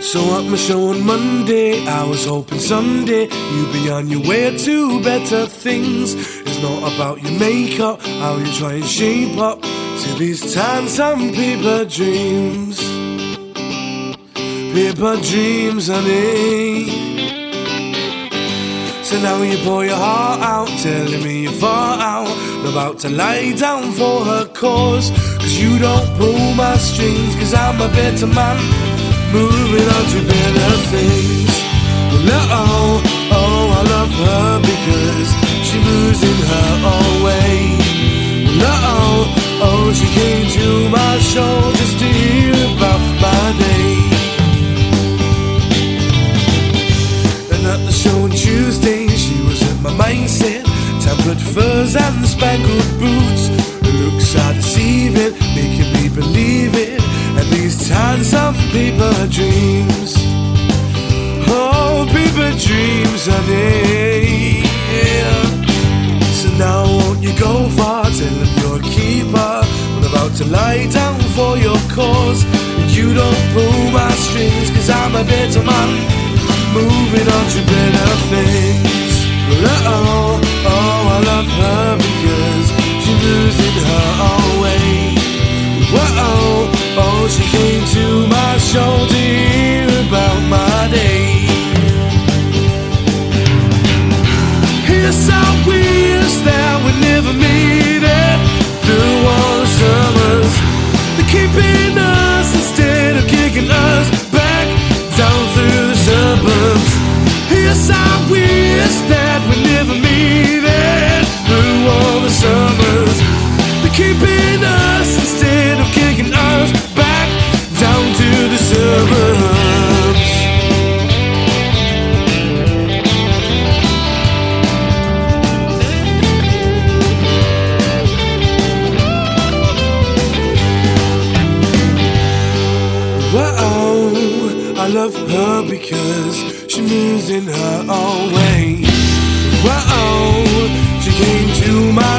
So up my show on Monday, I was hoping someday you'd be on your way to better things. It's not about your makeup, how you try and shape up to these times some paper dreams. Paper dreams, honey. So now you pour your heart out, telling me you're far out, about to lie down for her cause. Cause you don't pull my strings, cause I'm a better man, moving on to better things. Well, oh, I love her because she moves in her own way. Well, oh, she came to my show just to hear about my day. And at the show on Tuesday, she was in my mindset, tempered furs and spangled boots. Her looks are deceiving, making me believe it. And these times some paper dreams. Oh, paper dreams, honey, yeah. So now won't you go far, tell them you're a keeper. I'm about to lie down for your cause. And you don't pull my strings, cause I'm a better man, moving on to better things. Well, oh, I love her because she moves in her own way. Whoa, oh, she came to my show to hear about my day. Yes, I wish that we never made it through all the summers. They're keeping us instead of kicking us back down through the suburbs. Yes, I wish that we never made it through all the summers. They're keeping us instead of kicking us back down to the suburbs. Whoa, I love her because she moves in her own way. Whoa, she came to my